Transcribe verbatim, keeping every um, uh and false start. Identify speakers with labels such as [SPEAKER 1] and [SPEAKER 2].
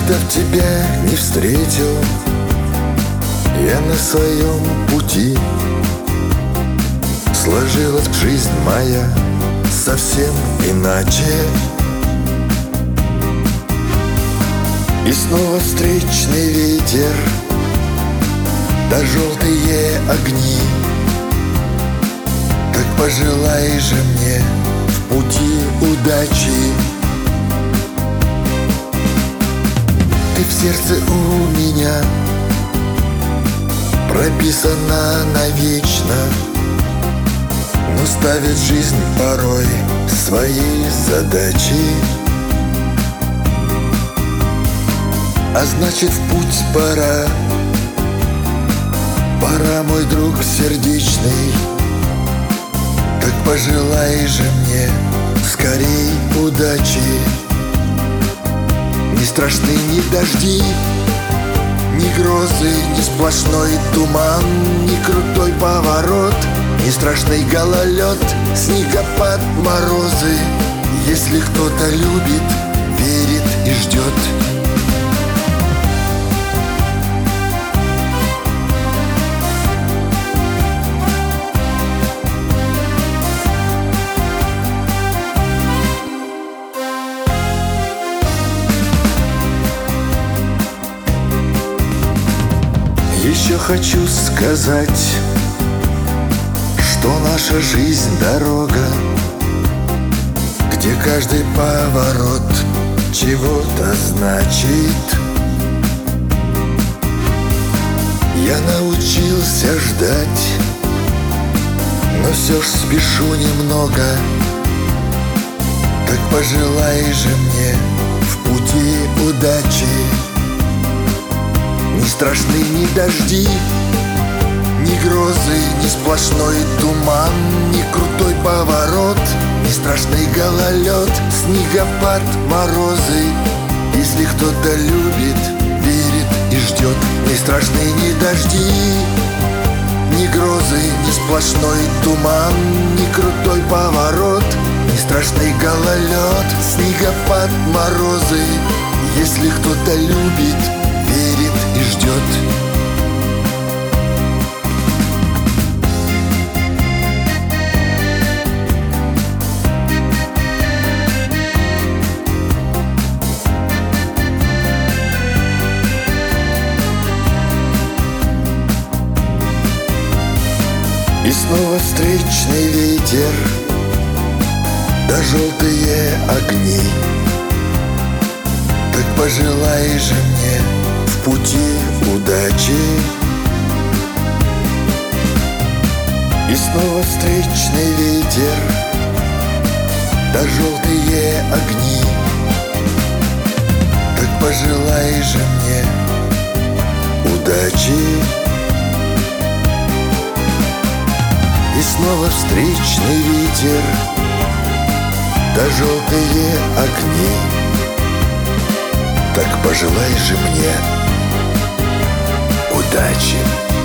[SPEAKER 1] когда б тебя не встретил я на своем пути, сложилась жизнь моя совсем иначе. И снова встречный ветер, да желтые огни. Так пожелай же мне в пути удачи. Ты в сердце у меня прописана навечно, но ставит жизнь порой свои задачи. А значит, в путь пора, пора, мой друг сердечный. Так пожелай же мне скорей удачи. Не страшны ни дожди, ни грозы, ни сплошной туман, ни крутой поворот, ни страшный гололед, снегопад, морозы. Если кто-то любит, верит и ждет. Еще хочу сказать, что наша жизнь дорога, где каждый поворот чего-то значит. Я научился ждать, но все ж спешу немного. Так пожелай же мне в пути удачи. Не страшны ни дожди, ни грозы, ни сплошной туман, ни крутой поворот, ни страшный гололед, снегопад, морозы. Если кто-то любит, верит и ждет. Не страшны ни дожди, ни грозы, ни сплошной туман, ни крутой поворот, ни страшный гололед, снегопад, морозы. Если кто-то любит, верит и ждет. И снова встречный ветер, да желтые огни. Так пожелай же мне в пути удачи. И снова встречный ветер, да желтые огни. Так пожелай же мне удачи. И снова встречный ветер, да желтые огни. Так пожелай же мне удачи.